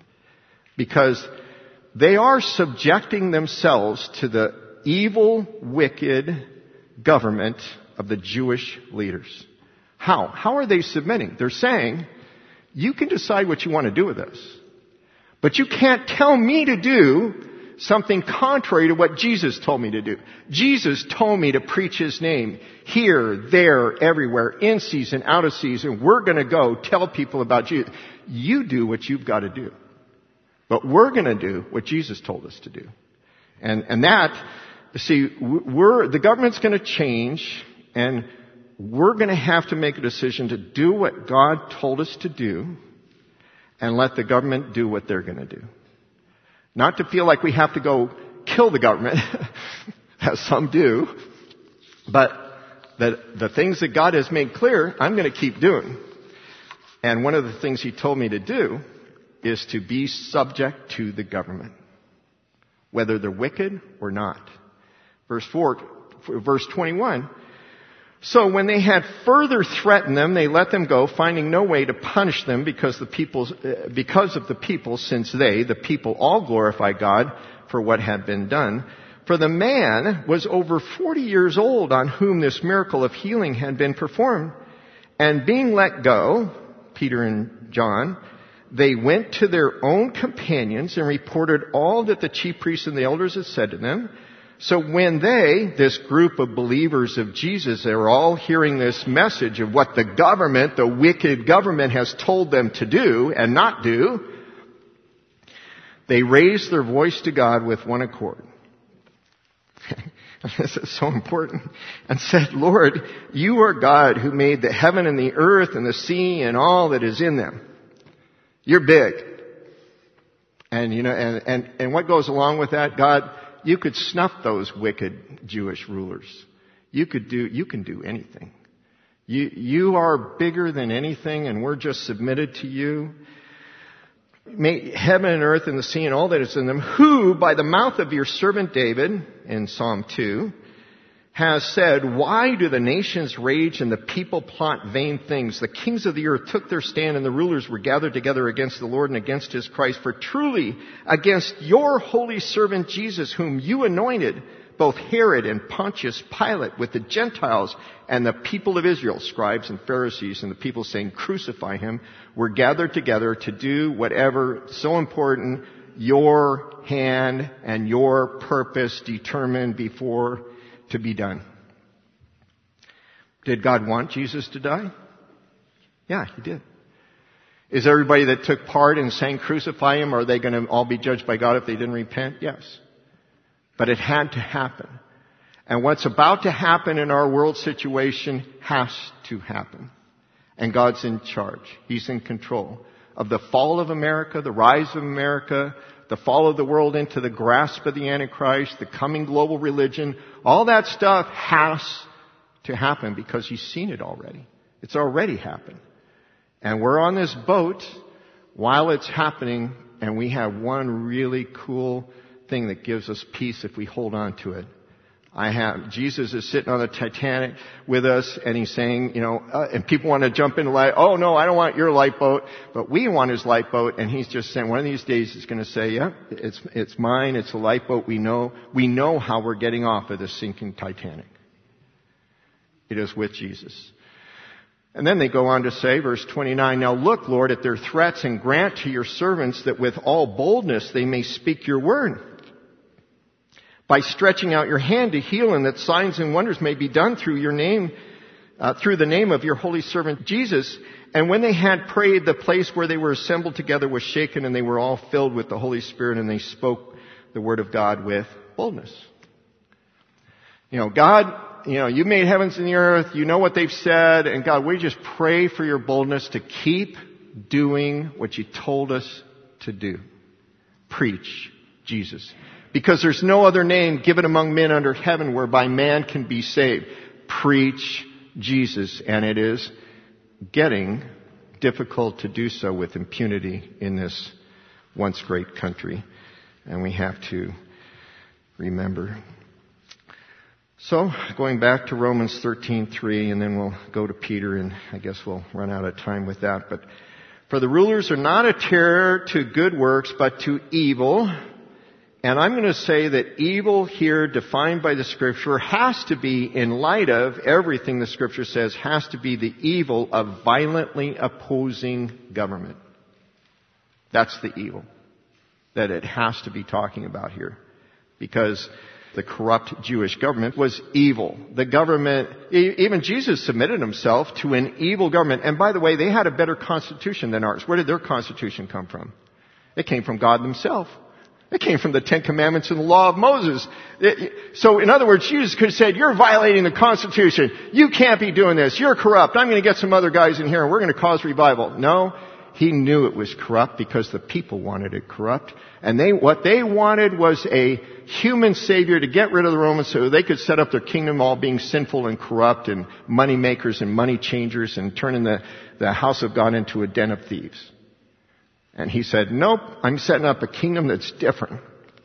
because they are subjecting themselves to the evil, wicked government of the Jewish leaders. How? How are they submitting? They're saying, you can decide what you want to do with us, but you can't tell me to do something contrary to what Jesus told me to do. Jesus told me to preach His name here, there, everywhere, in season, out of season. We're going to go tell people about Jesus. You do what you've got to do, but we're going to do what Jesus told us to do. And, and that, see, we're, the government's going to change, and we're going to have to make a decision to do what God told us to do and let the government do what they're going to do. Not to feel like we have to go kill the government, as some do, but that the things that God has made clear, I'm going to keep doing. And one of the things He told me to do is to be subject to the government, whether they're wicked or not. Verse four, verse twenty-one, so when they had further threatened them, they let them go, finding no way to punish them because the people, uh, because of the people, since they, the people, all glorify God for what had been done. For the man was over forty years old on whom this miracle of healing had been performed. And being let go, Peter and John, they went to their own companions and reported all that the chief priests and the elders had said to them. So when they, this group of believers of Jesus, they're all hearing this message of what the government, the wicked government, has told them to do and not do, they raised their voice to God with one accord. This is so important. And said, Lord, you are God who made the heaven and the earth and the sea and all that is in them. You're big. And, you know, and, and, and what goes along with that? God, you could snuff those wicked Jewish rulers. You could do, you can do anything. You, you are bigger than anything, and we're just submitted to you. May heaven and earth and the sea and all that is in them, who by the mouth of your servant David, in Psalm two, has said, why do the nations rage and the people plot vain things? The kings of the earth took their stand and the rulers were gathered together against the Lord and against His Christ. For truly against your holy servant Jesus, whom you anointed, both Herod and Pontius Pilate with the Gentiles and the people of Israel, scribes and Pharisees, and the people saying, crucify Him, were gathered together to do whatever so important your hand and your purpose determined before to be done. Did God want Jesus to die? Yeah, He did. Is everybody that took part in saying crucify him, are they going to all be judged by God if they didn't repent? Yes. But it had to happen. And what's about to happen in our world situation has to happen. And God's in charge. He's in control of the fall of America, the rise of America, the fall of the world into the grasp of the Antichrist, the coming global religion. All that stuff has to happen because He's seen it already. It's already happened. And we're on this boat while it's happening, and we have one really cool thing that gives us peace if we hold on to it. I have, Jesus is sitting on the Titanic with us, and He's saying, you know, uh, and people want to jump in the light. Oh no, I don't want your lifeboat, but we want His lifeboat, and He's just saying, one of these days He's going to say, yeah, it's, it's mine, it's a lifeboat, we know, we know how we're getting off of this sinking Titanic. It is with Jesus. And then they go on to say, verse twenty-nine, now look, Lord, at their threats and grant to your servants that with all boldness they may speak your word, by stretching out your hand to heal, and that signs and wonders may be done through your name, uh, through the name of your holy servant Jesus. And when they had prayed, the place where they were assembled together was shaken, and they were all filled with the Holy Spirit, and they spoke the word of God with boldness. You know, God, you know, you made heavens and the earth, you know what they've said, and God, we just pray for your boldness to keep doing what you told us to do. Preach Jesus. Because there's no other name given among men under heaven whereby man can be saved. Preach Jesus. And it is getting difficult to do so with impunity in this once great country. And we have to remember. So, going back to Romans thirteen three, and then we'll go to Peter, and I guess we'll run out of time with that. But, for the rulers are not a terror to good works, but to evil. And I'm going to say that evil here, defined by the Scripture, has to be, in light of everything the Scripture says, has to be the evil of violently opposing government. That's the evil that it has to be talking about here. Because the corrupt Jewish government was evil. The government, even Jesus submitted Himself to an evil government. And by the way, they had a better constitution than ours. Where did their constitution come from? It came from God Himself. It came from the Ten Commandments and the law of Moses. It, so in other words, Jesus could have said, you're violating the Constitution. You can't be doing this. You're corrupt. I'm going to get some other guys in here and we're going to cause revival. No, He knew it was corrupt because the people wanted it corrupt. And they, what they wanted was a human savior to get rid of the Romans so they could set up their kingdom all being sinful and corrupt and money makers and money changers and turning the, the house of God into a den of thieves. And He said, nope, I'm setting up a kingdom that's different.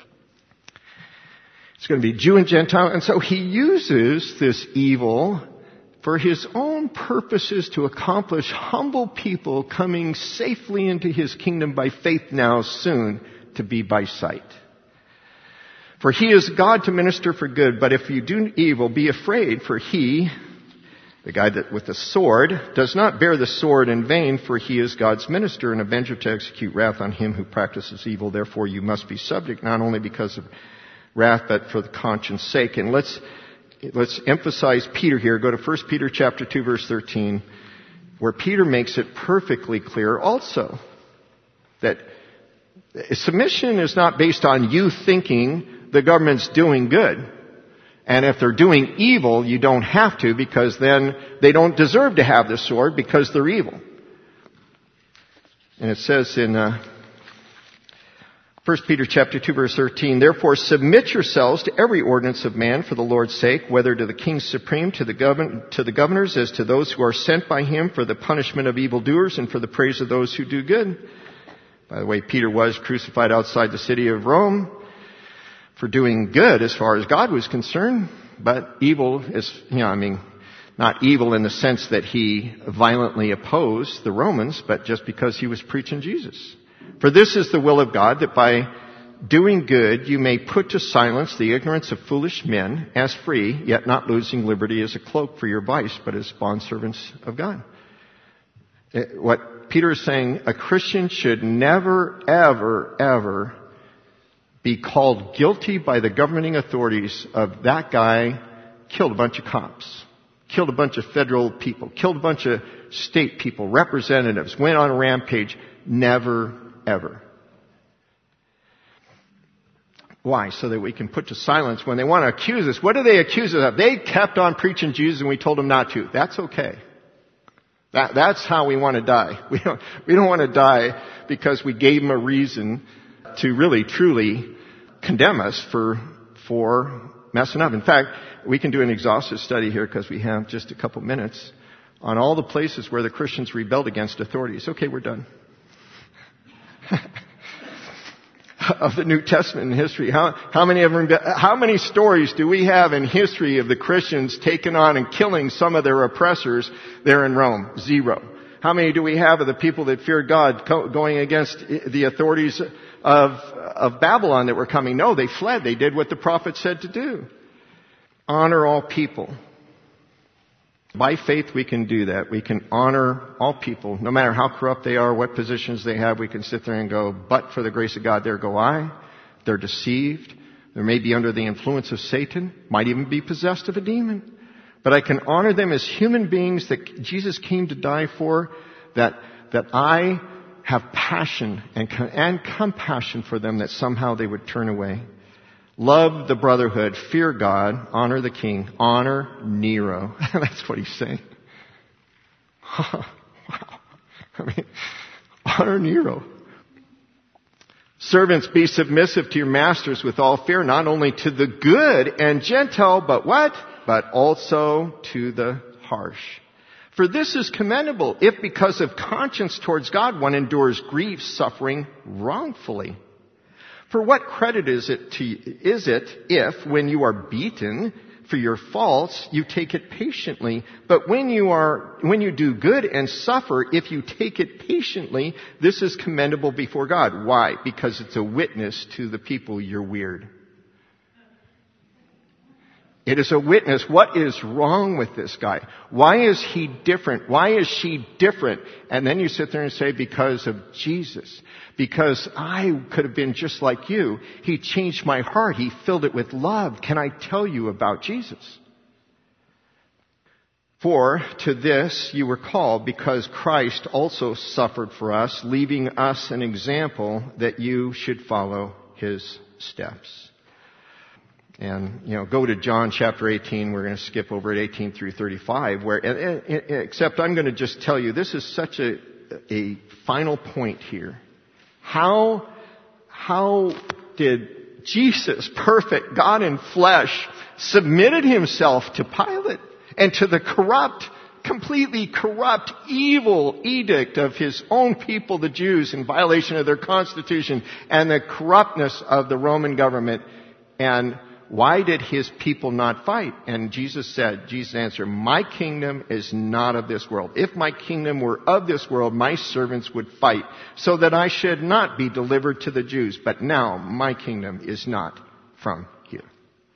It's going to be Jew and Gentile. And so He uses this evil for His own purposes to accomplish humble people coming safely into His kingdom by faith now, soon to be by sight. For He is God to minister for good, but if you do evil, be afraid, for He, the guy that with the sword, does not bear the sword in vain, for He is God's minister, an avenger to execute wrath on him who practices evil. Therefore you must be subject, not only because of wrath, but for the conscience sake. And let's, let's emphasize Peter here. Go to First Peter chapter two, verse thirteen, where Peter makes it perfectly clear also that submission is not based on you thinking the government's doing good. And if they're doing evil, you don't have to, because then they don't deserve to have the sword because they're evil. And it says in uh, First Peter chapter two, verse thirteen, therefore submit yourselves to every ordinance of man for the Lord's sake, whether to the king supreme, to the, govern- to the governors, as to those who are sent by him for the punishment of evildoers and for the praise of those who do good. By the way, Peter was crucified outside the city of Rome for doing good as far as God was concerned, but evil is, you know, I mean, not evil in the sense that he violently opposed the Romans, but just because he was preaching Jesus. For this is the will of God, that by doing good you may put to silence the ignorance of foolish men, as free, yet not losing liberty as a cloak for your vice, but as bondservants of God. What Peter is saying, a Christian should never, ever, ever be called guilty by the governing authorities of that guy killed a bunch of cops, killed a bunch of federal people, killed a bunch of state people, representatives, went on a rampage. Never, ever. Why? So that we can put to silence when they want to accuse us. What do they accuse us of? They kept on preaching Jesus and we told them not to. That's okay. That, that's how we want to die. We don't, we don't want to die because we gave them a reason to really, truly condemn us for, for messing up. In fact, we can do an exhaustive study here because we have just a couple minutes on all the places where the Christians rebelled against authorities. Okay, we're done. Of the New Testament in history. How, how many of them, how many stories do we have in history of the Christians taking on and killing some of their oppressors there in Rome? Zero. How many do we have of the people that feared God going against the authorities of, of Babylon that were coming? No, they fled. They did what the prophet said to do. Honor all people. By faith we can do that. We can honor all people, no matter how corrupt they are, what positions they have. We can sit there and go, but for the grace of God, there go I. They're deceived. They may be under the influence of Satan. Might even be possessed of a demon. But I can honor them as human beings that Jesus came to die for, that, that I have passion and, and compassion for them, that somehow they would turn away. Love the brotherhood, fear God, honor the king, honor Nero. That's what he's saying. Wow. I mean, honor Nero. Servants, be submissive to your masters with all fear, not only to the good and gentle, but what? But also to the harsh. For this is commendable, if because of conscience towards God one endures grief, suffering wrongfully. For what credit is it to, is it if, when you are beaten for your faults, you take it patiently? But when you are, when you do good and suffer, if you take it patiently, this is commendable before God. Why? Because it's a witness to the people you're weird. It is a witness. What is wrong with this guy? Why is he different? Why is she different? And then you sit there and say, because of Jesus. Because I could have been just like you. He changed my heart. He filled it with love. Can I tell you about Jesus? For to this you were called, because Christ also suffered for us, leaving us an example that you should follow his steps. And, you know, go to John chapter eighteen. We're going to skip over at eighteen through thirty-five, where, except I'm going to just tell you, this is such a, a final point here. How, how did Jesus, perfect God in flesh, submitted himself to Pilate and to the corrupt, completely corrupt, evil edict of his own people, the Jews, in violation of their constitution, and the corruptness of the Roman government? And why did his people not fight? And Jesus said, Jesus answered, my kingdom is not of this world. If my kingdom were of this world, my servants would fight so that I should not be delivered to the Jews. But now my kingdom is not from here.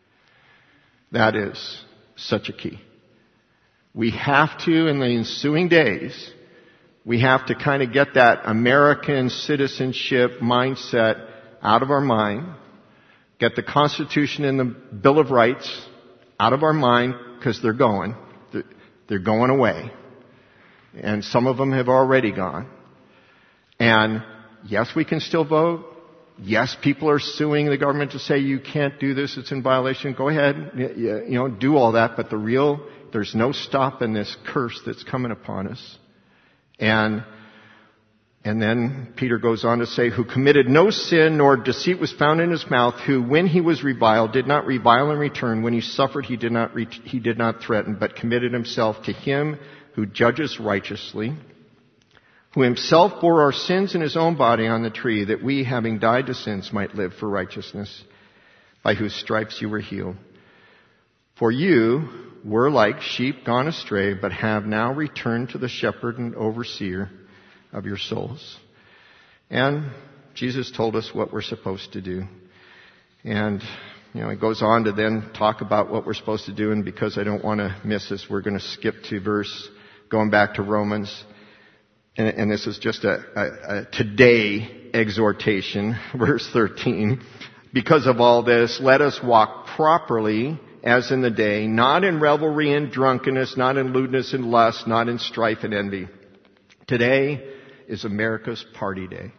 That is such a key. We have to, in the ensuing days, we have to kind of get that American citizenship mindset out of our mind. Get the Constitution and the Bill of Rights out of our mind, because they're going. They're going away. And some of them have already gone. And yes, we can still vote. Yes, people are suing the government to say you can't do this, it's in violation. Go ahead, you know, do all that. But the real, there's no stopping this curse that's coming upon us. And And then Peter goes on to say, who committed no sin, nor deceit was found in his mouth, who, when he was reviled, did not revile in return. When he suffered, he did not, re- he did not threaten, but committed himself to him who judges righteously, who himself bore our sins in his own body on the tree, that we, having died to sins, might live for righteousness, by whose stripes you were healed. For you were like sheep gone astray, but have now returned to the shepherd and overseer of your souls. And Jesus told us what we're supposed to do. And, you know, he goes on to then talk about what we're supposed to do. And because I don't want to miss this, we're going to skip to verse, going back to Romans. And, and this is just a, a, a today exhortation, verse thirteen. Because of all this, let us walk properly as in the day, not in revelry and drunkenness, not in lewdness and lust, not in strife and envy. Today is America's party day.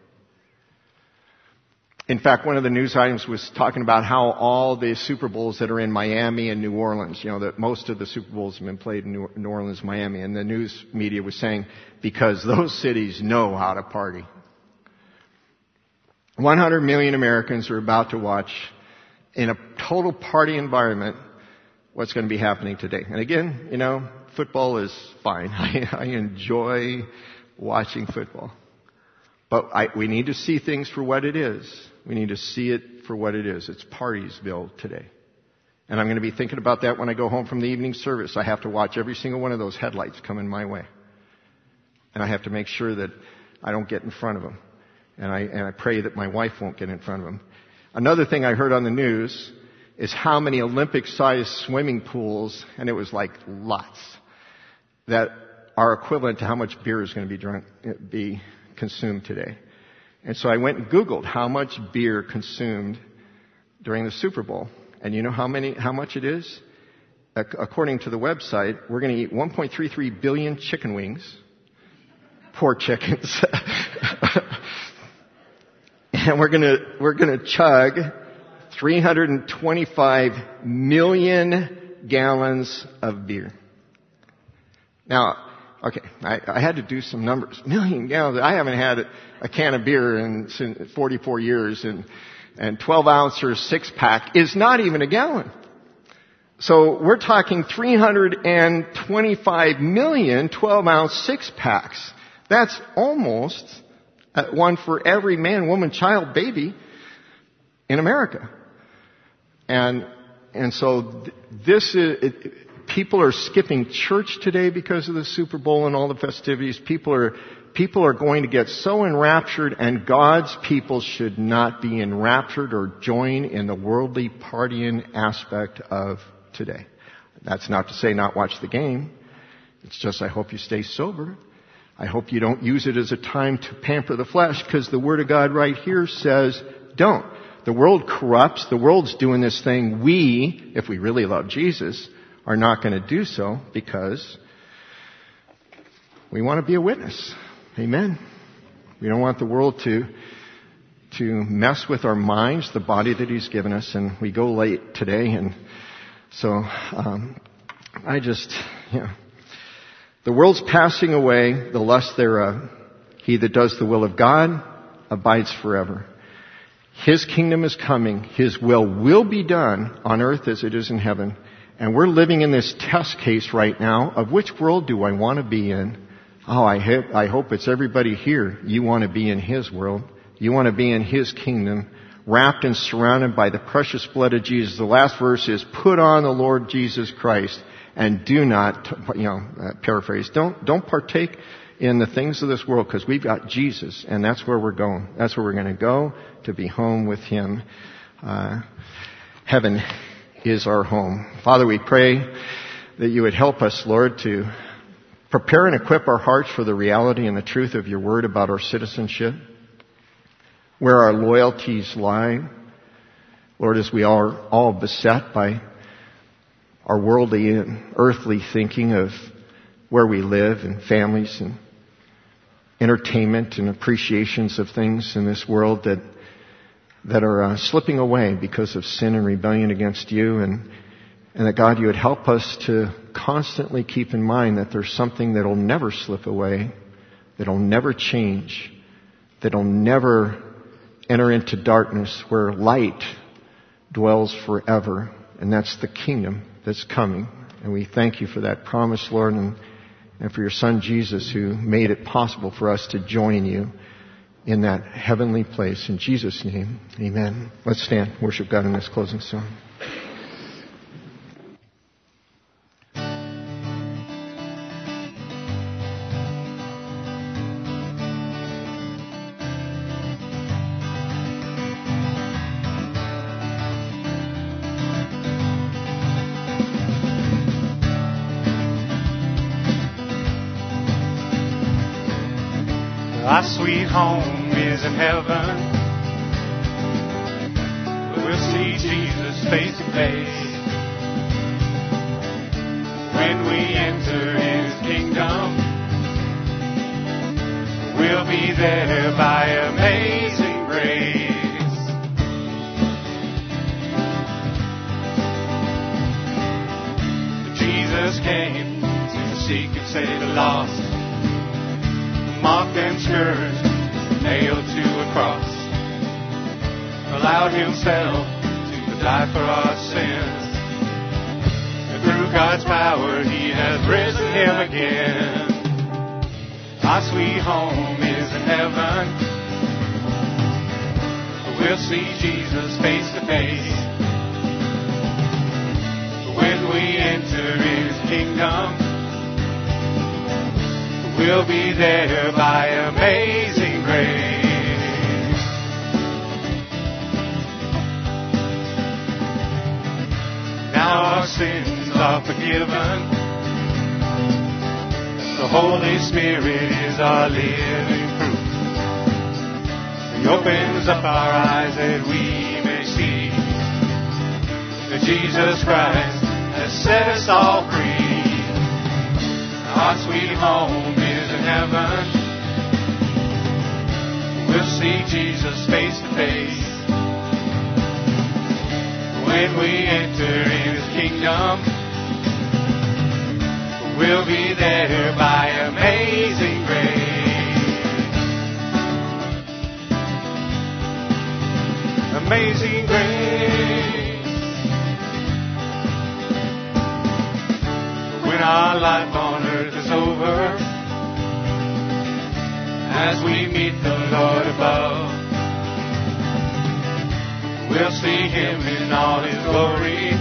In fact, one of the news items was talking about how all the Super Bowls that are in Miami and New Orleans, you know, that most of the Super Bowls have been played in New Orleans, Miami, and the news media was saying, because those cities know how to party. one hundred million Americans are about to watch, in a total party environment, what's going to be happening today. And again, you know, football is fine. I, I enjoy watching football. But I, we need to see things for what it is. We need to see it for what it is. It's Partiesville today. And I'm going to be thinking about that when I go home from the evening service. I have to watch every single one of those headlights coming my way. And I have to make sure that I don't get in front of them. And I, and I pray that my wife won't get in front of them. Another thing I heard on the news is how many Olympic-sized swimming pools, and it was like lots, that are equivalent to how much beer is going to be drunk, be consumed today. And so I went and Googled how much beer consumed during the Super Bowl. And you know how many, how much it is? According to the website, we're going to eat one point three three billion chicken wings. Poor chickens. And we're going to, we're going to chug three hundred twenty-five million gallons of beer. Now, okay, I, I had to do some numbers. Million gallons. I haven't had a can of beer in, in forty-four years, and, and twelve ounce or six pack is not even a gallon. So we're talking three hundred twenty-five million twelve ounce six packs. That's almost one for every man, woman, child, baby in America. And, and so th- this is, it, people are skipping church today because of the Super Bowl and all the festivities. People are, people are going to get so enraptured, and God's people should not be enraptured or join in the worldly partying aspect of today. That's not to say not watch the game. It's just I hope you stay sober. I hope you don't use it as a time to pamper the flesh, because the Word of God right here says don't. The world corrupts. The world's doing this thing. We, if we really love Jesus, are not going to do so because we want to be a witness. Amen. We don't want the world to to mess with our minds, the body that He's given us, and we go late today. And so um, I just, you know, the world's passing away, the lust thereof. He that does the will of God abides forever. His kingdom is coming. His will will be done on earth as it is in heaven. And we're living in this test case right now of which world do I want to be in? Oh, I hope, I hope it's everybody here. You want to be in His world. You want to be in His kingdom, wrapped and surrounded by the precious blood of Jesus. The last verse is, put on the Lord Jesus Christ. And do not, you know, uh, paraphrase, don't, don't partake in the things of this world, because we've got Jesus, and that's where we're going. That's where we're going to go, to be home with Him. Uh, heaven is our home. Father, we pray that You would help us, Lord, to prepare and equip our hearts for the reality and the truth of Your Word about our citizenship, where our loyalties lie. Lord, as we are all beset by our worldly and earthly thinking of where we live and families and entertainment and appreciations of things in this world that that are uh, slipping away because of sin and rebellion against You, and and that God, You would help us to constantly keep in mind that there's something that'll never slip away, that'll never change, that'll never enter into darkness, where light dwells forever, and that's the kingdom that's coming. And we thank You for that promise, Lord, and, and for Your Son Jesus, who made it possible for us to join You in that heavenly place. In Jesus' name, amen. Let's stand, worship God in this closing song. Our sweet home is in heaven. We'll see Jesus face to face. there by amazing grace. Jesus came to seek and save the lost, mocked and scourged, nailed to a cross, allowed himself to die for our sins. And through God's power, he has risen him again. Our sweet home is in heaven. We'll see Jesus face to face. When we enter his kingdom, we'll be there by amazing grace. Now our sins are forgiven. The Holy Spirit is our living proof. He opens up our eyes that we may see that Jesus Christ has set us all free. Our sweet home is in heaven. We'll see Jesus face to face. When we enter in his kingdom, we'll be there by amazing grace. Amazing grace. When our life on earth is over, as we meet the Lord above, we'll see him in all his glory.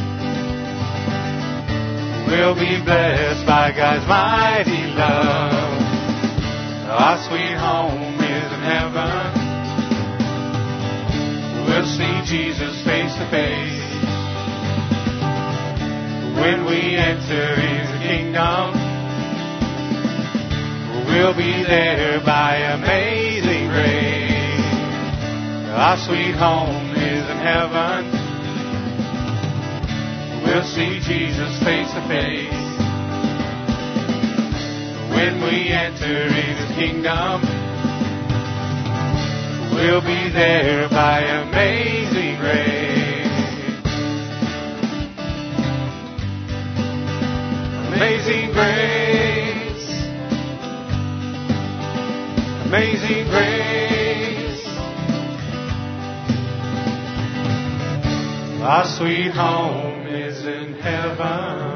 We'll be blessed by God's mighty love. Our sweet home is in heaven. We'll see Jesus face to face. When we enter his kingdom, we'll be there by amazing grace. Our sweet home is in heaven. We'll see Jesus face to face. When we enter in his kingdom, we'll be there by amazing grace. Amazing grace. Amazing grace. Our sweet home is in heaven.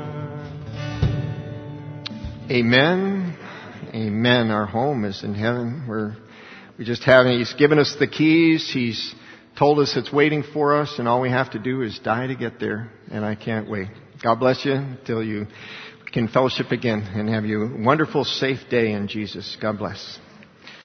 Amen. Amen. Our home is in heaven. We're, we just have, he's given us the keys. He's told us it's waiting for us, and all we have to do is die to get there. And I can't wait. God bless you until you can fellowship again and have you a wonderful, safe day in Jesus. God bless.